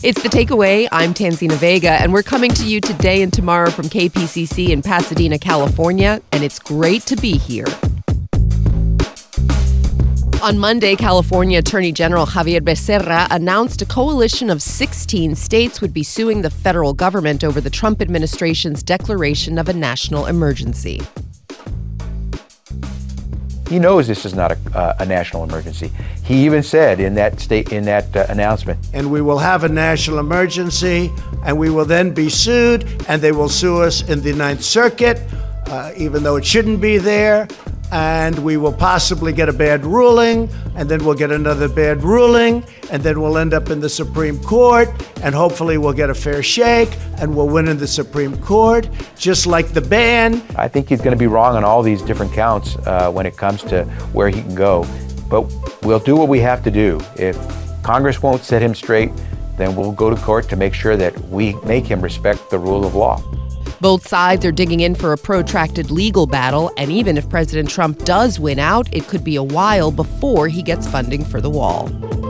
It's The Takeaway. I'm Tanzina Vega, and we're coming to you today and tomorrow from KPCC in Pasadena, California, and it's great to be here. On Monday, California Attorney General Xavier Becerra announced a coalition of 16 states would be suing the federal government over the Trump administration's declaration of a national emergency. He knows this is not a national emergency. He even said in that announcement. And we will have a national emergency, and we will then be sued, and they will sue us in the Ninth Circuit, even though it shouldn't be there. And we will possibly get a bad ruling, and then we'll get another bad ruling, and then we'll end up in the Supreme Court, and hopefully we'll get a fair shake, and we'll win in the Supreme Court, just like the ban. I think he's going to be wrong on all these different counts when it comes to where he can go. But we'll do what we have to do. If Congress won't set him straight, then we'll go to court to make sure that we make him respect the rule of law. Both sides are digging in for a protracted legal battle, and even if President Trump does win out, it could be a while before he gets funding for the wall.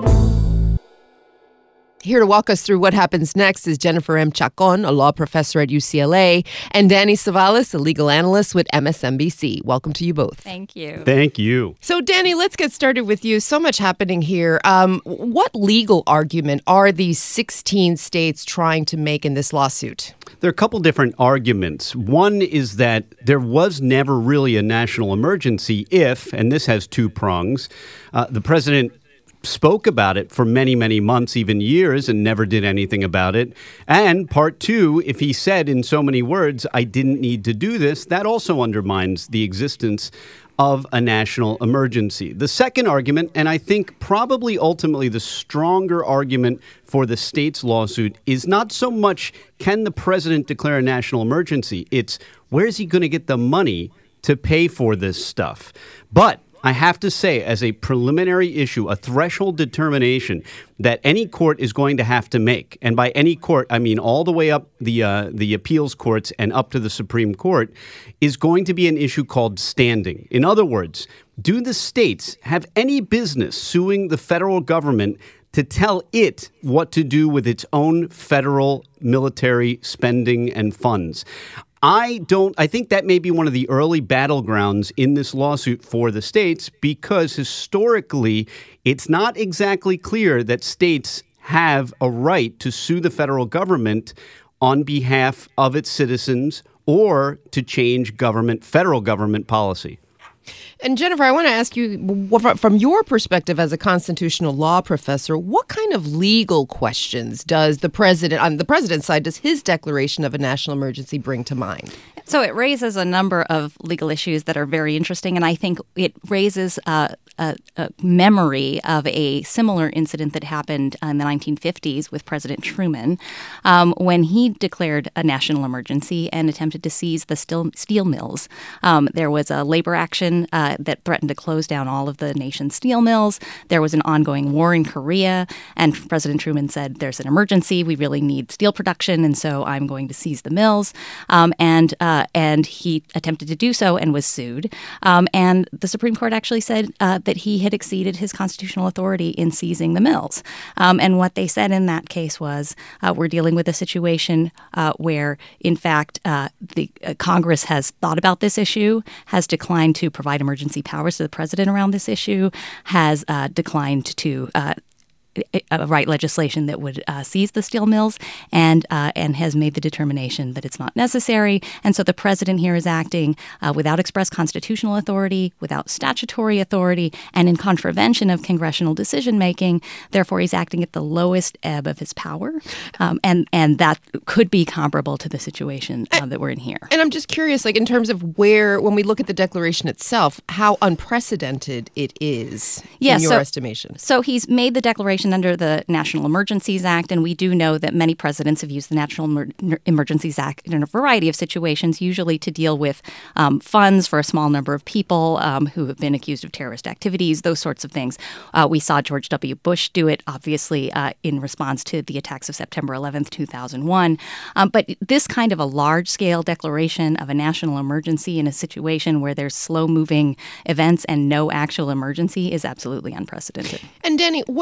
Here to walk us through what happens next is Jennifer M. Chacon, a law professor at UCLA, and Danny Savalas, a legal analyst with MSNBC. Welcome to you both. Thank you. Thank you. So, Danny, let's get started with you. So much happening here. What legal argument are these 16 states trying to make in this lawsuit? There are a couple different arguments. One is that there was never really a national emergency if, and this has two prongs, the president spoke about it for many, many months, even years, and never did anything about it. And part two, if he said in so many words, I didn't need to do this, that also undermines the existence of a national emergency. The second argument, and I think probably ultimately the stronger argument for the state's lawsuit, is not so much can the president declare a national emergency, it's where is he going to get the money to pay for this stuff. But I have to say, as a preliminary issue, a threshold determination that any court is going to have to make, and by any court, I mean all the way up the appeals courts and up to the Supreme Court, is going to be an issue called standing. In other words, do the states have any business suing the federal government to tell it what to do with its own federal military spending and funds? I think that may be one of the early battlegrounds in this lawsuit for the states, because historically, it's not exactly clear that states have a right to sue the federal government on behalf of its citizens or to change federal government policy. And Jennifer, I want to ask you, from your perspective as a constitutional law professor, what kind of legal questions does the president, on the president's side, does his declaration of a national emergency bring to mind? So it raises a number of legal issues that are very interesting, and I think it raises a memory of a similar incident that happened in the 1950s with President Truman when he declared a national emergency and attempted to seize the steel mills. There was a labor action that threatened to close down all of the nation's steel mills. There was an ongoing war in Korea, and President Truman said, there's an emergency, we really need steel production, and so I'm going to seize the mills. And he attempted to do so and was sued. And the Supreme Court actually said that he had exceeded his constitutional authority in seizing the mills. And what they said in that case was, we're dealing with a situation where, in fact, the Congress has thought about this issue, has declined to provide emergency powers to the president around this issue, has declined to write legislation that would seize the steel mills, and has made the determination that it's not necessary. And so the president here is acting without express constitutional authority, without statutory authority, and in contravention of congressional decision-making. Therefore, he's acting at the lowest ebb of his power. And that could be comparable to the situation that we're in here. And I'm just curious, like in terms of when we look at the declaration itself, how unprecedented it is in your estimation. So he's made the declaration under the National Emergencies Act, and we do know that many presidents have used the National Emergencies Act in a variety of situations, usually to deal with funds for a small number of people who have been accused of terrorist activities, those sorts of things. We saw George W. Bush do it, obviously, in response to the attacks of September 11th, 2001. But this kind of a large-scale declaration of a national emergency in a situation where there's slow-moving events and no actual emergency is absolutely unprecedented. And Danny, the lawsuit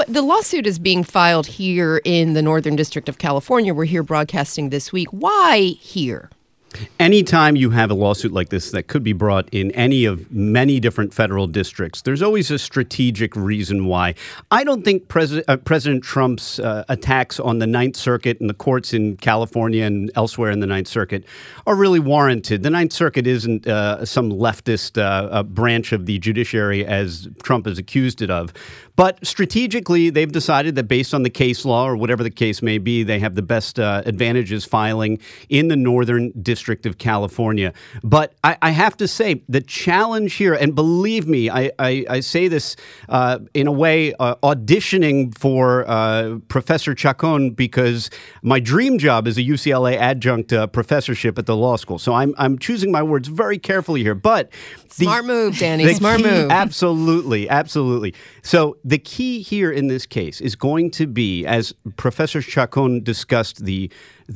lawsuit is being filed here in the Northern District of California. We're here broadcasting this week. Why here? Anytime you have a lawsuit like this that could be brought in any of many different federal districts, there's always a strategic reason why. I don't think President Trump's attacks on the Ninth Circuit and the courts in California and elsewhere in the Ninth Circuit are really warranted. The Ninth Circuit isn't some leftist branch of the judiciary as Trump is accused it of. But strategically, they've decided that based on the case law or whatever the case may be, they have the best advantages filing in the Northern District of California. But I have to say, the challenge here, and believe me, I say this in a way auditioning for Professor Chacon because my dream job is a UCLA adjunct professorship at the law school. So I'm choosing my words very carefully here. But smart move, Danny. Smart move. Absolutely. Absolutely. So the key here in this case is going to be, as Professor Chacon discussed, the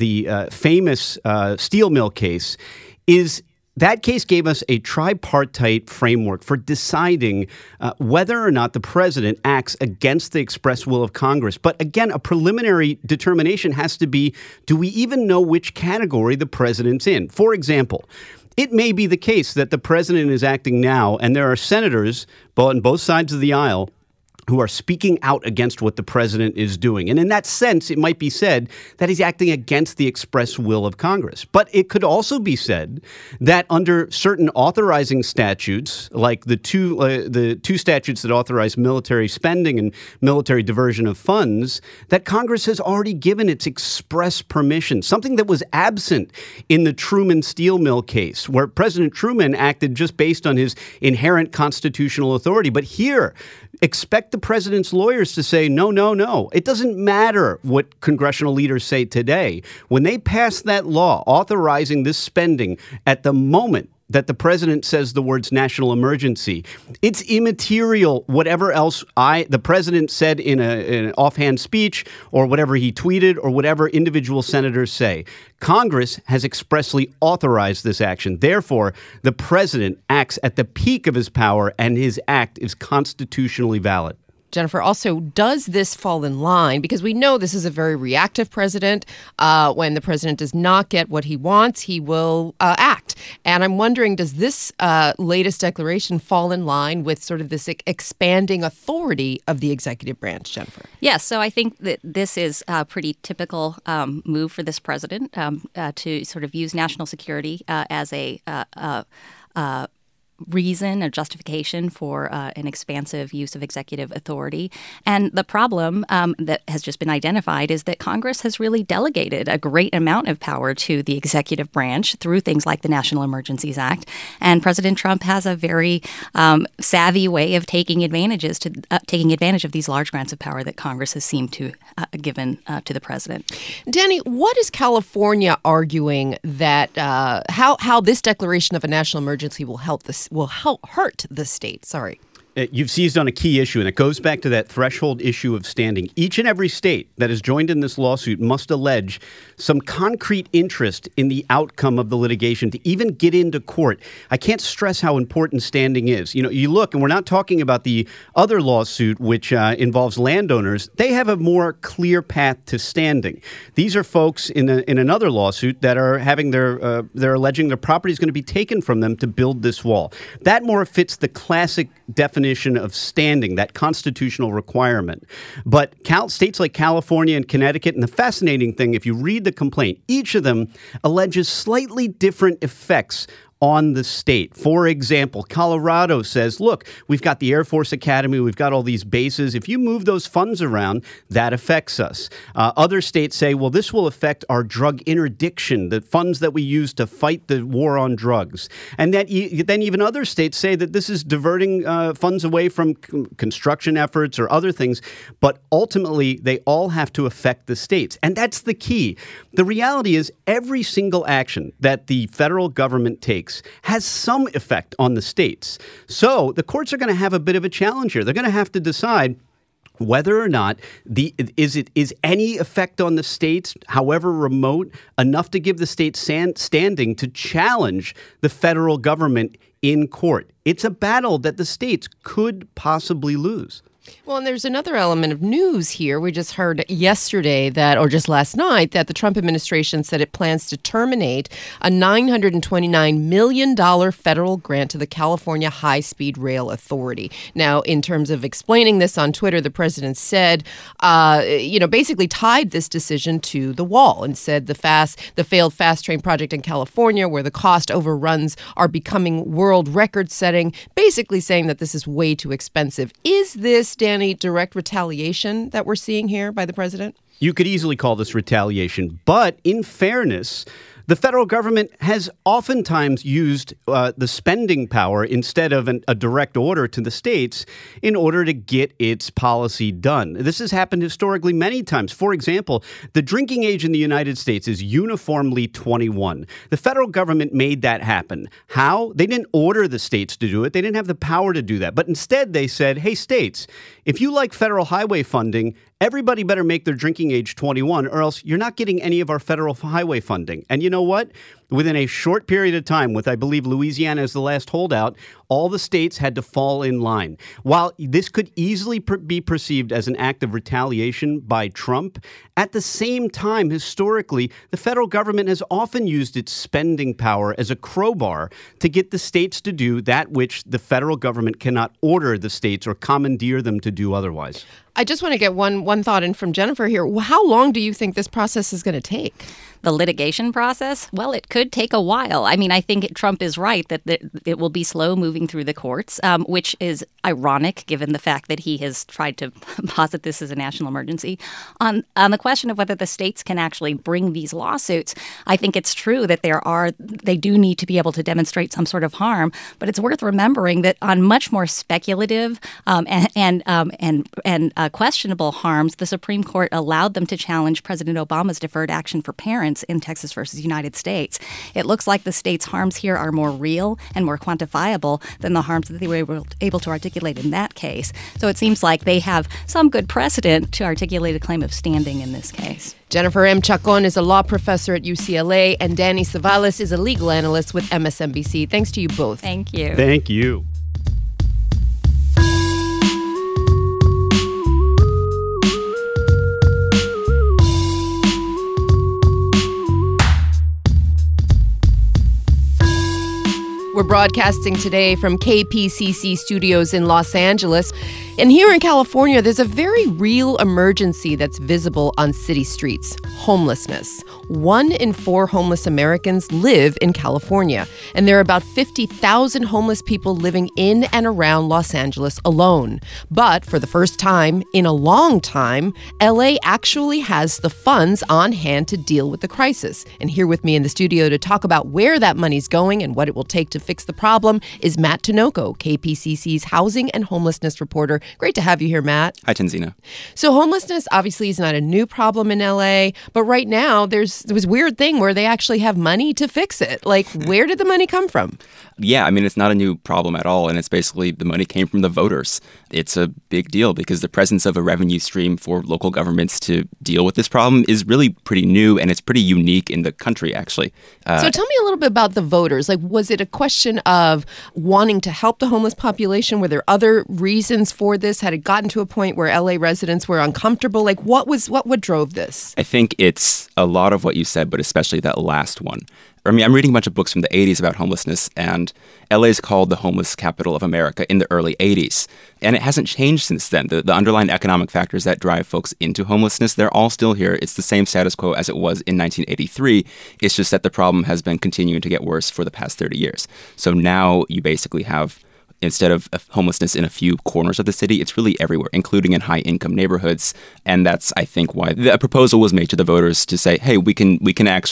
famous steel mill case, is that case gave us a tripartite framework for deciding whether or not the president acts against the express will of Congress. But again, a preliminary determination has to be, do we even know which category the president's in? For example, it may be the case that the president is acting now, and there are senators on both sides of the aisle who are speaking out against what the president is doing. And in that sense, it might be said that he's acting against the express will of Congress. But it could also be said that under certain authorizing statutes, like the two statutes that authorize military spending and military diversion of funds, that Congress has already given its express permission, something that was absent in the Truman steel mill case, where President Truman acted just based on his inherent constitutional authority. But here, expect the president's lawyers to say, no, no, no. It doesn't matter what congressional leaders say today. When they pass that law authorizing this spending at the moment that the president says the words national emergency, it's immaterial whatever else the president said in an offhand speech or whatever he tweeted or whatever individual senators say. Congress has expressly authorized this action. Therefore, the president acts at the peak of his power and his act is constitutionally valid. Jennifer, also, does this fall in line? Because we know this is a very reactive president. When the president does not get what he wants, he will act. And I'm wondering, does this latest declaration fall in line with sort of this expanding authority of the executive branch, Jennifer? Yes. So I think that this is a pretty typical move for this president to sort of use national security as a reason or justification for an expansive use of executive authority. And the problem that has just been identified is that Congress has really delegated a great amount of power to the executive branch through things like the National Emergencies Act. And President Trump has a very savvy way of taking advantage of these large grants of power that Congress has seemed to given to the president. Danny, what is California arguing that how this declaration of a national emergency will hurt the state? Sorry. You've seized on a key issue, and it goes back to that threshold issue of standing. Each and every state that is joined in this lawsuit must allege some concrete interest in the outcome of the litigation to even get into court. I can't stress how important standing is. You know, you look, and we're not talking about the other lawsuit, which involves landowners. They have a more clear path to standing. These are folks in another lawsuit that are having they're alleging their property is going to be taken from them to build this wall. That more fits the classic definition of standing, that constitutional requirement. But states like California and Connecticut, and the fascinating thing, if you read the complaint, each of them alleges slightly different effects on the state. For example, Colorado says, look, we've got the Air Force Academy, we've got all these bases. If you move those funds around, that affects us. Other states say, well, this will affect our drug interdiction, the funds that we use to fight the war on drugs. And then even other states say that this is diverting funds away from construction efforts or other things. But ultimately, they all have to affect the states. And that's the key. The reality is every single action that the federal government takes has some effect on the states. So the courts are going to have a bit of a challenge here. They're going to have to decide whether or not is any effect on the states, however remote, enough to give the states standing to challenge the federal government in court. It's a battle that the states could possibly lose. Well, and there's another element of news here. We just heard yesterday or just last night, that the Trump administration said it plans to terminate a $929 million federal grant to the California High-Speed Rail Authority. Now, in terms of explaining this on Twitter, the president said, basically tied this decision to the wall and said the failed fast train project in California, where the cost overruns are becoming world record setting, basically saying that this is way too expensive. Is this, Danny, direct retaliation that we're seeing here by the president? You could easily call this retaliation, but in fairness, the federal government has oftentimes used the spending power instead of a direct order to the states in order to get its policy done. This has happened historically many times. For example, the drinking age in the United States is uniformly 21. The federal government made that happen. How? They didn't order the states to do it. They didn't have the power to do that. But instead, they said, hey, states, if you like federal highway funding, everybody better make their drinking age 21, or else you're not getting any of our federal highway funding. And you know what? Within a short period of time, with I believe Louisiana as the last holdout, all the states had to fall in line. While this could easily be perceived as an act of retaliation by Trump, at the same time, historically, the federal government has often used its spending power as a crowbar to get the states to do that which the federal government cannot order the states or commandeer them to do otherwise. I just want to get one thought in from Jennifer here. How long do you think this process is going to take? The litigation process? Well, it could take a while. I mean, I think Trump is right that it will be slow moving through the courts, which is ironic given the fact that he has tried to posit this as a national emergency. On the question of whether the states can actually bring these lawsuits, I think it's true that they do need to be able to demonstrate some sort of harm, but it's worth remembering that on much more speculative and questionable harms, the Supreme Court allowed them to challenge President Obama's deferred action for parents in Texas versus United States. It looks like the state's harms here are more real and more quantifiable than the harms that they were able to articulate in that case. So it seems like they have some good precedent to articulate a claim of standing in this case. Jennifer M. Chacon is a law professor at UCLA, and Danny Savalas is a legal analyst with MSNBC. Thanks to you both. Thank you. Thank you. We're broadcasting today from KPCC studios in Los Angeles. And here in California, there's a very real emergency that's visible on city streets: homelessness. 1 in 4 homeless Americans live in California, and there are about 50,000 homeless people living in and around Los Angeles alone. But for the first time in a long time, LA actually has the funds on hand to deal with the crisis. And here with me in the studio to talk about where that money's going and what it will take to fix the problem is Matt Tinoco, KPCC's housing and homelessness reporter. Great to have you here, Matt. Hi, Tanzina. So homelessness obviously is not a new problem in LA, but right now there was a weird thing where they actually have money to fix it. Like, where did the money come from? Yeah, I mean, it's not a new problem at all, and it's basically the money came from the voters. It's a big deal because the presence of a revenue stream for local governments to deal with this problem is really pretty new, and it's pretty unique in the country, actually. So tell me a little bit about the voters. Like, was it a question of wanting to help the homeless population? Were there other reasons for this? Had it gotten to a point where LA residents were uncomfortable? Like, what drove this? I think it's a lot of what you said, but especially that last one. I mean, I'm reading a bunch of books from the 80s about homelessness, and LA is called the homeless capital of America in the early 80s. And it hasn't changed since then. The underlying economic factors that drive folks into homelessness, they're all still here. It's the same status quo as it was in 1983. It's just that the problem has been continuing to get worse for the past 30 years. So now you basically have, instead of homelessness in a few corners of the city, it's really everywhere, including in high-income neighborhoods. And that's, I think, why the proposal was made to the voters to say, hey, we can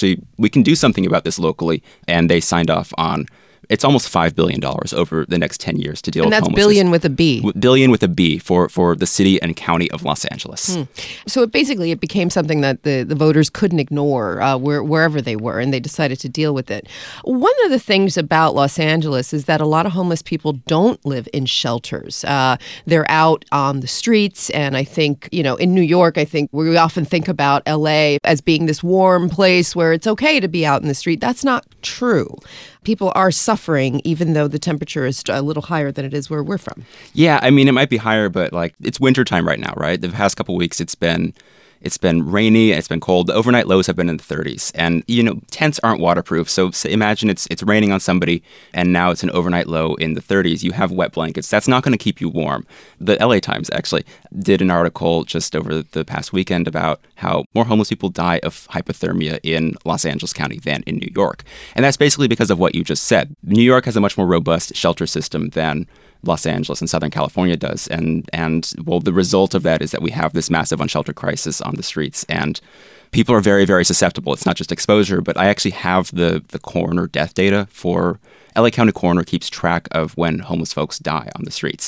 do something about this locally. And they signed off on, it's almost $5 billion over the next 10 years to deal with homelessness. And that's billion with a B. Billion with a B for the city and county of Los Angeles. So it became something that the voters couldn't ignore wherever they were, and they decided to deal with it. One of the things about Los Angeles is that a lot of homeless people don't live in shelters. They're out on the streets, and I think, in New York, I think we often think about LA as being this warm place where it's okay to be out in the street. That's not true. People are suffering suffering, even though the temperature is a little higher than it is where we're from. Yeah, I mean, it might be higher, but like it's wintertime right now, right? The past couple of weeks, it's been rainy and it's been cold. The overnight lows have been in the 30s. And, tents aren't waterproof. So imagine it's raining on somebody and now it's an overnight low in the 30s. You have wet blankets. That's not going to keep you warm. The LA Times actually did an article just over the past weekend about how more homeless people die of hypothermia in Los Angeles County than in New York. And that's basically because of what you just said. New York has a much more robust shelter system than Los Angeles and Southern California does. And well, the result of that is that we have this massive unsheltered crisis on the streets. And people are very, very susceptible. It's not just exposure, but I actually have the coroner death data for LA County Coroner keeps track of when homeless folks die on the streets.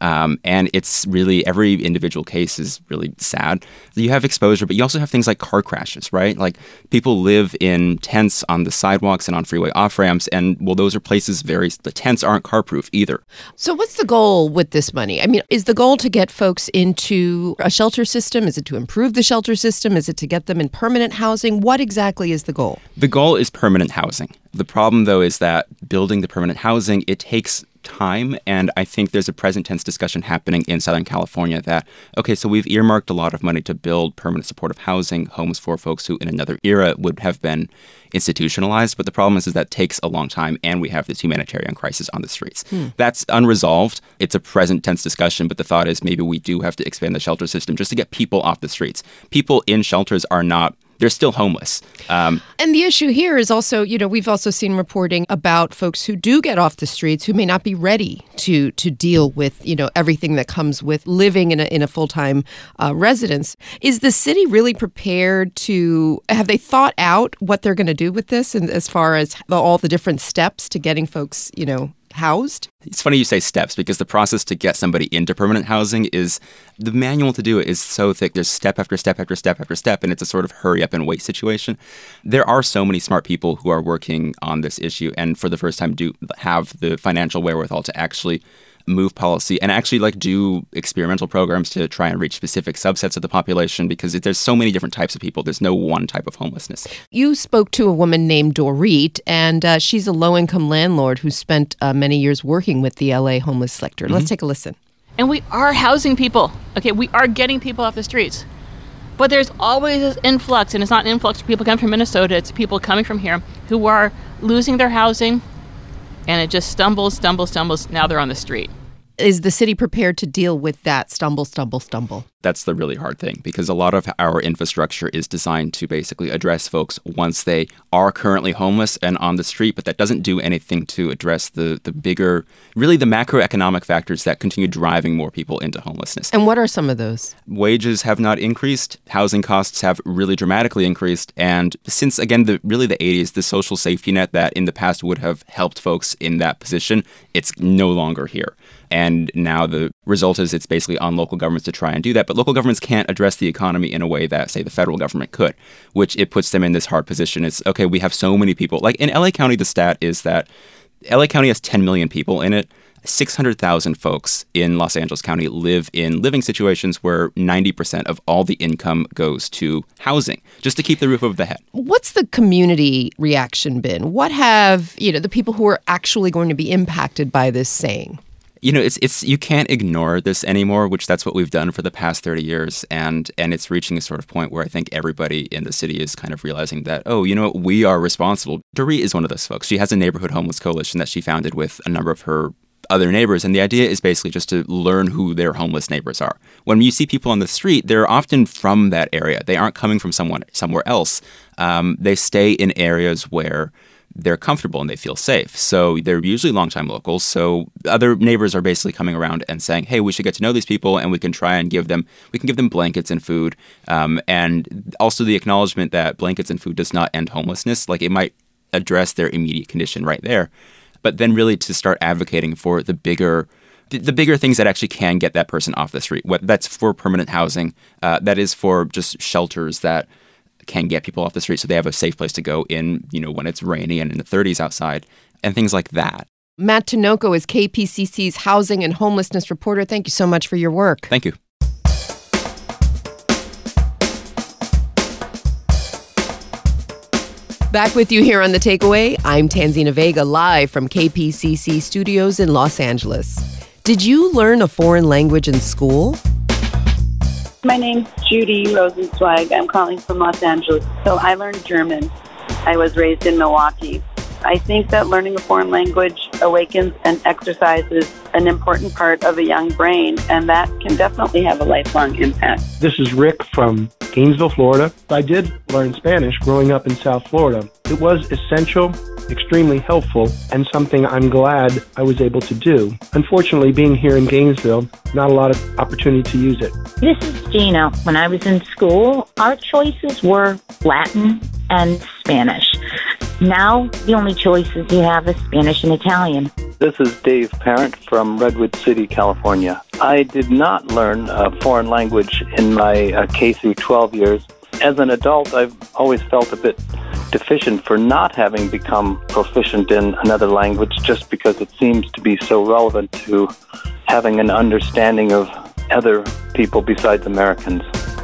And it's really, every individual case is really sad. You have exposure, but you also have things like car crashes, right? Like people live in tents on the sidewalks and on freeway off-ramps. And well, those are places the tents aren't car-proof either. So what's the goal with this money? I mean, is the goal to get folks into a shelter system? Is it to improve the shelter system? Is it to get them in permanent housing? What exactly is the goal? The goal is permanent housing. The problem, though, is that building the permanent housing, it takes time. And I think there's a present tense discussion happening in Southern California that, okay, so we've earmarked a lot of money to build permanent supportive housing, homes for folks who in another era would have been institutionalized. But the problem is that takes a long time and we have this humanitarian crisis on the streets. That's unresolved. It's a present tense discussion, but the thought is maybe we do have to expand the shelter system just to get people off the streets. People in shelters are not, they're still homeless. And the issue here is also, we've also seen reporting about folks who do get off the streets who may not be ready to deal with, everything that comes with living in a full-time residence. Is the city really prepared have they thought out what they're going to do with this, and as far as all the different steps to getting folks, housed? It's funny you say steps, because the process to get somebody into permanent housing is, the manual to do it is so thick. There's step after step after step after step, and it's a sort of hurry up and wait situation. There are so many smart people who are working on this issue and for the first time do have the financial wherewithal to actually move policy and actually do experimental programs to try and reach specific subsets of the population, because there's so many different types of people. There's no one type of homelessness. You spoke to a woman named Dorit, and she's a low-income landlord who spent many years working with the LA homeless sector. Let's take a listen. And we are housing people. Okay, we are getting people off the streets. But there's always this influx, and it's not an influx of people coming from Minnesota. It's people coming from here who are losing their housing, and it just stumbles. Now they're on the street. Is the city prepared to deal with that stumble? That's the really hard thing, because a lot of our infrastructure is designed to basically address folks once they are currently homeless and on the street, but that doesn't do anything to address the bigger, really the macroeconomic factors that continue driving more people into homelessness. And what are some of those? Wages have not increased. Housing costs have really dramatically increased. And since, again, the 80s, the social safety net that in the past would have helped folks in that position, it's no longer here. And now the result is it's basically on local governments to try and do that. But local governments can't address the economy in a way that, say, the federal government could, which it puts them in this hard position. It's, okay, we have so many people. Like in LA County, the stat is that LA County has 10 million people in it. 600,000 folks in Los Angeles County live in living situations where 90% of all the income goes to housing, just to keep the roof over the head. What's the community reaction been? What have, the people who are actually going to be impacted by this saying? It's you can't ignore this anymore, which that's what we've done for the past 30 years. And it's reaching a sort of point where I think everybody in the city is kind of realizing that, we are responsible. Dorit is one of those folks. She has a neighborhood homeless coalition that she founded with a number of her other neighbors. And the idea is basically just to learn who their homeless neighbors are. When you see people on the street, they're often from that area. They aren't coming from somewhere else. They stay in areas where they're comfortable and they feel safe. So they're usually longtime locals. So other neighbors are basically coming around and saying, hey, we should get to know these people and we can try and give them blankets and food. And also the acknowledgement that blankets and food does not end homelessness. Like it might address their immediate condition right there. But then really to start advocating for the bigger things that actually can get that person off the street. That's for permanent housing. That is for just shelters that can get people off the street so they have a safe place to go in, when it's rainy and in the 30s outside, and things like that. Matt Tinoco is KPCC's housing and homelessness reporter. Thank you so much for your work. Thank you. Back with you here on The Takeaway. I'm Tanzina Vega, live from KPCC Studios in Los Angeles. Did you learn a foreign language in school? My name's Judy Rosenzweig. I'm calling from Los Angeles. So I learned German. I was raised in Milwaukee. I think that learning a foreign language awakens and exercises an important part of a young brain, and that can definitely have a lifelong impact. This is Rick from Gainesville, Florida. I did learn Spanish growing up in South Florida. It was essential, extremely helpful, and something I'm glad I was able to do. Unfortunately, being here in Gainesville, not a lot of opportunity to use it. This is Gina. When I was in school, our choices were Latin and Spanish. Now, the only choices you have is Spanish and Italian. This is Dave Parent from Redwood City, California. I did not learn a foreign language in my K through 12 years. As an adult, I've always felt a bit deficient for not having become proficient in another language just because it seems to be so relevant to having an understanding of other people besides Americans.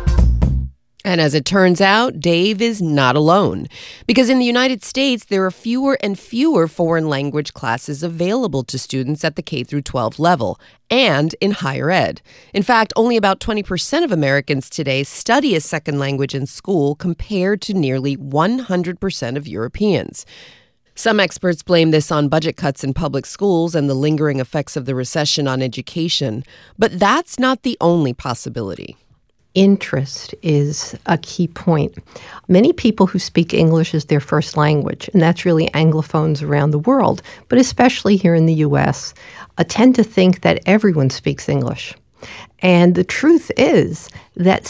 And as it turns out, Dave is not alone. Because in the United States, there are fewer and fewer foreign language classes available to students at the K through 12 level and in higher ed. In fact, only about 20% of Americans today study a second language in school compared to nearly 100% of Europeans. Some experts blame this on budget cuts in public schools and the lingering effects of the recession on education. But that's not the only possibility. Interest is a key point. Many people who speak English as their first language, and that's really Anglophones around the world, but especially here in the U.S., tend to think that everyone speaks English. And the truth is that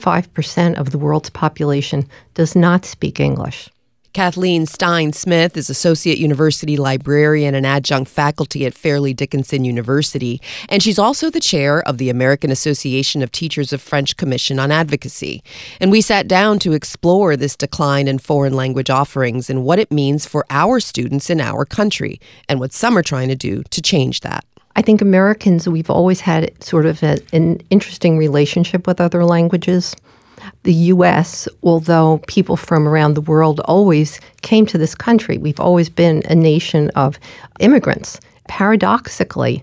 75% of the world's population does not speak English. Kathleen Stein-Smith is Associate University Librarian and Adjunct Faculty at Fairleigh Dickinson University, and she's also the chair of the American Association of Teachers of French Commission on Advocacy. And we sat down to explore this decline in foreign language offerings and what it means for our students in our country, and what some are trying to do to change that. I think Americans, we've always had sort of an interesting relationship with other languages. The U.S., although people from around the world always came to this country, we've always been a nation of immigrants. Paradoxically,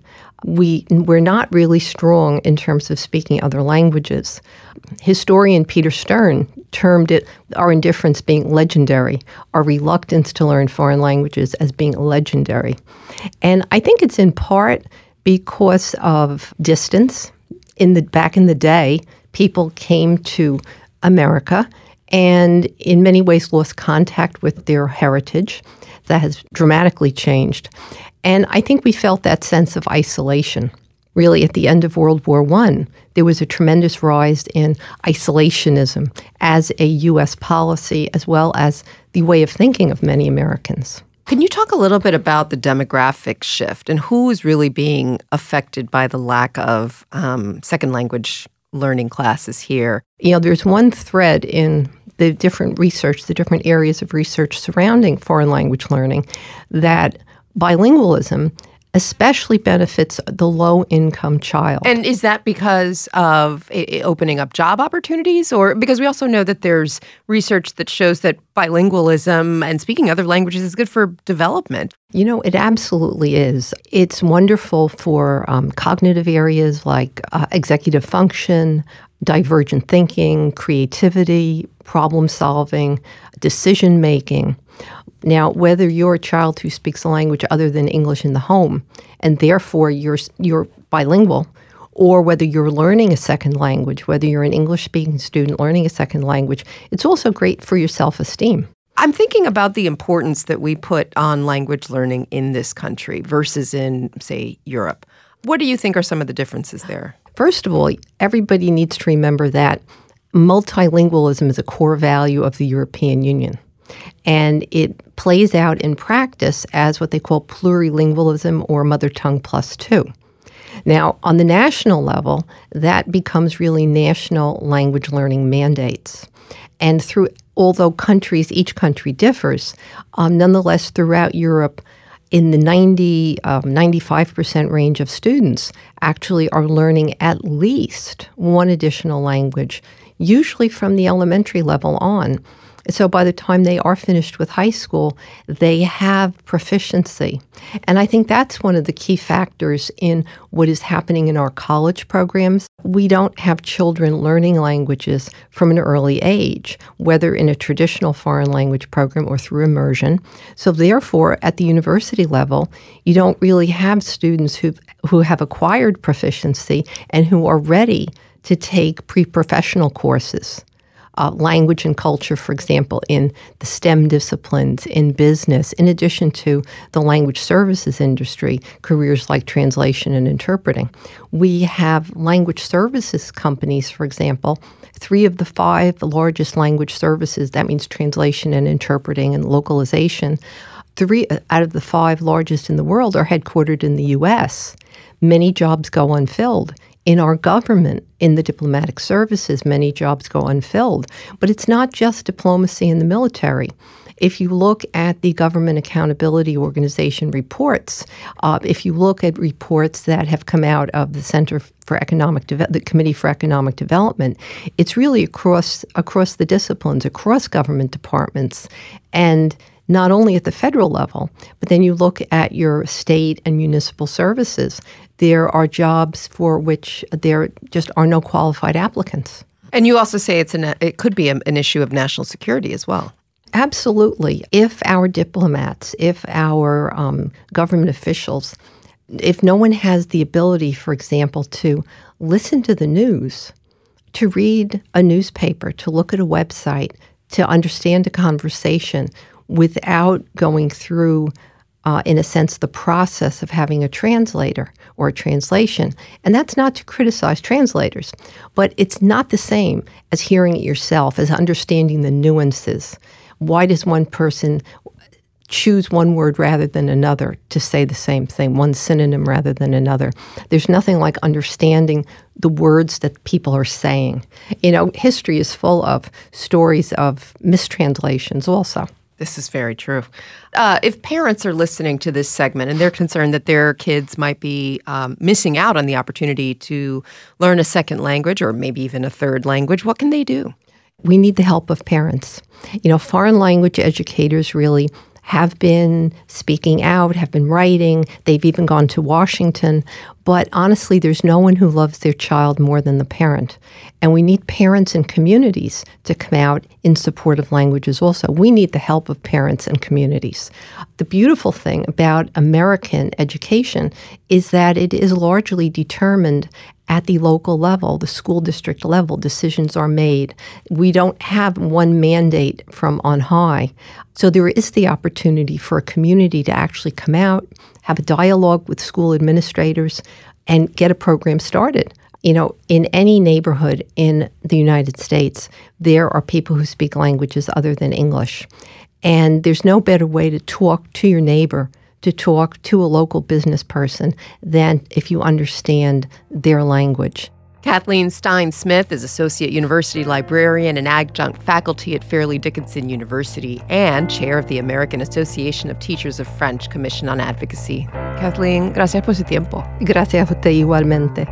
we're not really strong in terms of speaking other languages. Historian Peter Stern termed it our indifference being legendary, our reluctance to learn foreign languages as being legendary. And I think it's in part because of distance. Back in the day, people came to America and in many ways lost contact with their heritage. That has dramatically changed. And I think we felt that sense of isolation. Really, at the end of World War I, there was a tremendous rise in isolationism as a U.S. policy, as well as the way of thinking of many Americans. Can you talk a little bit about the demographic shift and who is really being affected by the lack of second language learning classes here? You know, there's one thread in the different research, the different areas of research surrounding foreign language learning, that bilingualism especially benefits the low-income child. And is that because of opening up job opportunities? Or because we also know that there's research that shows that bilingualism and speaking other languages is good for development? You know, it absolutely is. It's wonderful for cognitive areas like executive function, divergent thinking, creativity, problem solving, decision making. Now, whether you're a child who speaks a language other than English in the home, and therefore you're bilingual, or whether you're learning a second language, whether you're an English-speaking student learning a second language, it's also great for your self-esteem. I'm thinking about the importance that we put on language learning in this country versus in, say, Europe. What do you think are some of the differences there? First of all, everybody needs to remember that multilingualism is a core value of the European Union. And it plays out in practice as what they call plurilingualism or mother tongue plus two. Now, on the national level, that becomes really national language learning mandates. And although each country differs, nonetheless, throughout Europe, in the 95% range of students actually are learning at least one additional language, usually from the elementary level on. So by the time they are finished with high school, they have proficiency. And I think that's one of the key factors in what is happening in our college programs. We don't have children learning languages from an early age, whether in a traditional foreign language program or through immersion. So therefore, at the university level, you don't really have students who have acquired proficiency and who are ready to take pre-professional courses. Language and culture, for example, in the STEM disciplines, in business, in addition to the language services industry, careers like translation and interpreting. We have language services companies, for example, 3 of the 5 largest language services, that means translation and interpreting and localization, 3 out of the 5 largest in the world are headquartered in the U.S. Many jobs go unfilled. In our government, in the diplomatic services, many jobs go unfilled. But it's not just diplomacy in the military. If you look at the Government Accountability Organization reports, if you look at reports that have come out of the Center for the Committee for Economic Development, it's really across the disciplines, across government departments, and not only at the federal level, but then you look at your state and municipal services. There are jobs for which there just are no qualified applicants. And you also say it could be an issue of national security as well. Absolutely. If our diplomats, if our government officials, if no one has the ability, for example, to listen to the news, to read a newspaper, to look at a website, to understand a conversation without going through, in a sense, the process of having a translator or a translation. And that's not to criticize translators, but it's not the same as hearing it yourself, as understanding the nuances. Why does one person choose one word rather than another to say the same thing, one synonym rather than another? There's nothing like understanding the words that people are saying. You know, history is full of stories of mistranslations also. This is very true. If parents are listening to this segment and they're concerned that their kids might be missing out on the opportunity to learn a second language or maybe even a third language, what can they do? We need the help of parents. You know, foreign language educators really have been speaking out, have been writing. They've even gone to Washington. But honestly, there's no one who loves their child more than the parent. And we need parents and communities to come out in support of languages also. We need the help of parents and communities. The beautiful thing about American education is that it is largely determined at the local level, the school district level. Decisions are made. We don't have one mandate from on high. So there is the opportunity for a community to actually come out, have a dialogue with school administrators, and get a program started. You know, in any neighborhood in the United States, there are people who speak languages other than English. And there's no better way to talk to your neighbor, to talk to a local business person, than if you understand their language. Kathleen Stein-Smith is Associate University Librarian and Adjunct Faculty at Fairleigh Dickinson University and Chair of the American Association of Teachers of French Commission on Advocacy. Kathleen, gracias por su tiempo. Gracias a usted igualmente.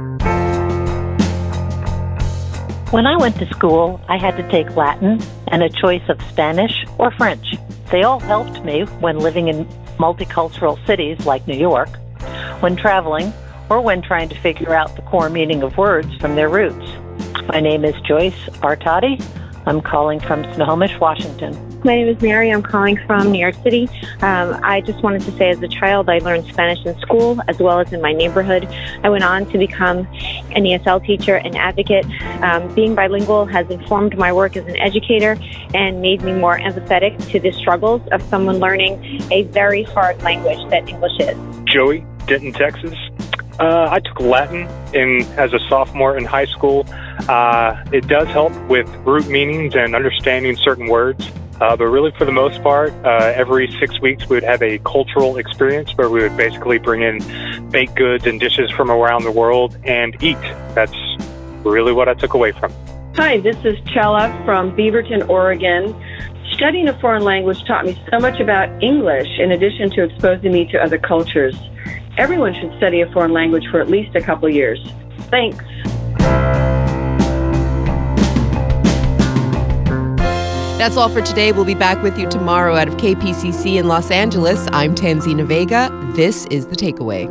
When I went to school, I had to take Latin and a choice of Spanish or French. They all helped me when living in multicultural cities like New York, when traveling, or when trying to figure out the core meaning of words from their roots. My name is Joyce Artadi. I'm calling from Snohomish, Washington. My name is Mary. I'm calling from New York City. I just wanted to say, as a child, I learned Spanish in school as well as in my neighborhood. I went on to become an ESL teacher and advocate. Being bilingual has informed my work as an educator and made me more empathetic to the struggles of someone learning a very hard language that English is. Joey, Denton, Texas. I took Latin as a sophomore in high school. It does help with root meanings and understanding certain words. But really, for the most part, every 6 weeks we would have a cultural experience where we would basically bring in baked goods and dishes from around the world and eat. That's really what I took away from it. Hi, this is Chella from Beaverton, Oregon. Studying a foreign language taught me so much about English in addition to exposing me to other cultures. Everyone should study a foreign language for at least a couple years. Thanks. That's all for today. We'll be back with you tomorrow out of KPCC in Los Angeles. I'm Tanzina Vega. This is The Takeaway.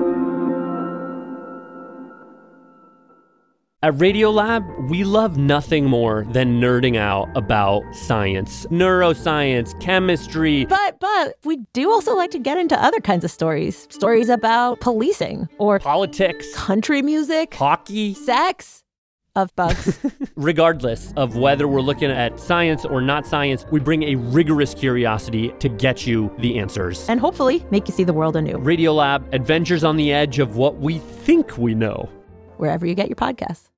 At Radiolab, we love nothing more than nerding out about science, neuroscience, chemistry. But we do also like to get into other kinds of stories. Stories about policing or politics, country music, hockey, sex, of bugs. Regardless of whether we're looking at science or not science, we bring a rigorous curiosity to get you the answers. And hopefully make you see the world anew. Radiolab, adventures on the edge of what we think we know. Wherever you get your podcasts.